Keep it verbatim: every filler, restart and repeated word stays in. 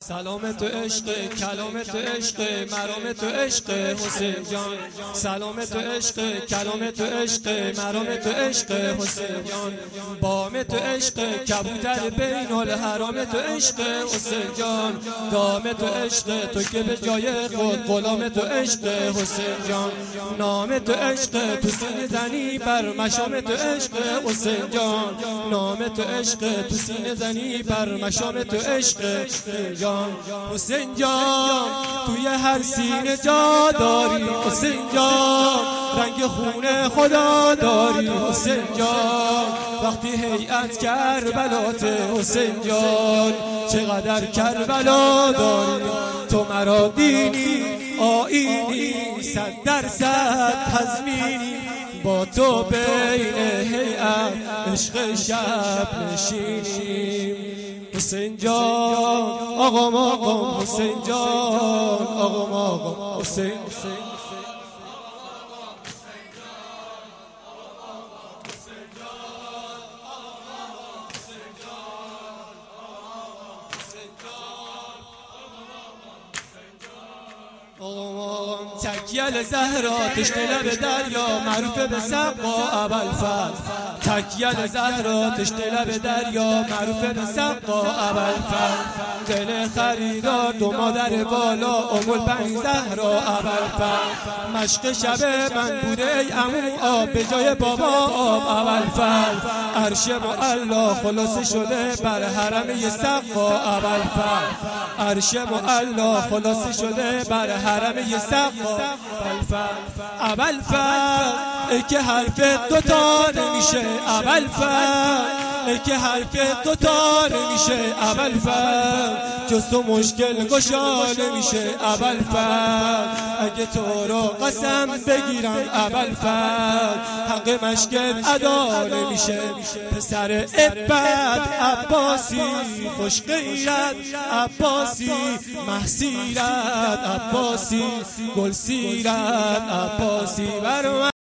سلام تو عشق، کلام تو عشق، مرام تو عشق حسین جان. سلام تو عشق، کلام تو عشق، مرام تو عشق حسین جان. بام تو عشق، کبوتر بین الحرام تو عشق حسین جان. دام تو عشق، تو که به جای خود غلام تو عشق حسین جان. نام تو عشق، تو سینه زنی بر مشام تو عشق حسین جان. نام تو عشق، تو سینه زنی بر مشام تو عشق جان. حسین جان توی هر سینه جا داری حسین جان. رنگ خون خدا داری حسین جان. وقتی هیئت کربلات حسین جان، چقدر کربلا داری. تو مرا دینی آیینی صد درصد تضمینی. با تو بین هیئت عشق شب نشینیم حسین جان. آقام آقام حسین جان. آقام آقام حسین تکیل زهرا تشنه لب دریا معروف به سقا ابوالفضل. تکیل زهرا تشنه لب دریا معروف به سقا ابوالفضل. دل خریدار دو مادر بالا ام البنین زهرا ابوالفضل. مشق شب من بوده ای عمو آب به جای بابا آب ابوالفضل. عرش معلا خلاصه شده بر حرمه سقا ابوالفضل. عرش معلا خلاصه شده بر حرمه سقا ابوالفضل. ای که حرف دوتا نمیشه ابوالفضل. ای که حرف دوتا نمیشه ابوالفضل. جز تو مشکل گشا نمیشه ابوالفضل. اگه تو رو قسم بگیرم ابوالفضل، حق مشکل ادا نمیشه. پسر عبد عباسی خوش غیرت عباسی، محسیرت عباسی، گل سیرت عباسی.